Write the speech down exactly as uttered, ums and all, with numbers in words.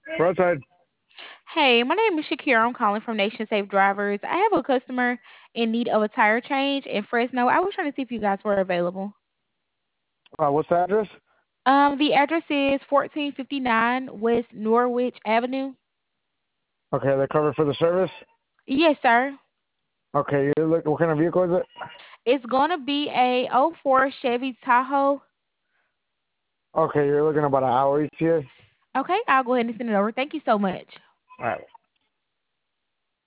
Roadside. Hey, my name is Shakira. I'm calling from Nation Safe Drivers. I have a customer in need of a tire change in Fresno. I was trying to see if you guys were available. Uh, what's the address? Um, the address is fourteen fifty-nine West Norwich Avenue. Okay, they're covered for the service. Yes, sir. Okay, you look. What kind of vehicle is it? It's going to be a oh 04 Chevy Tahoe. Okay, you're looking about an hour each here. Okay, I'll go ahead and send it over. Thank you so much. All right.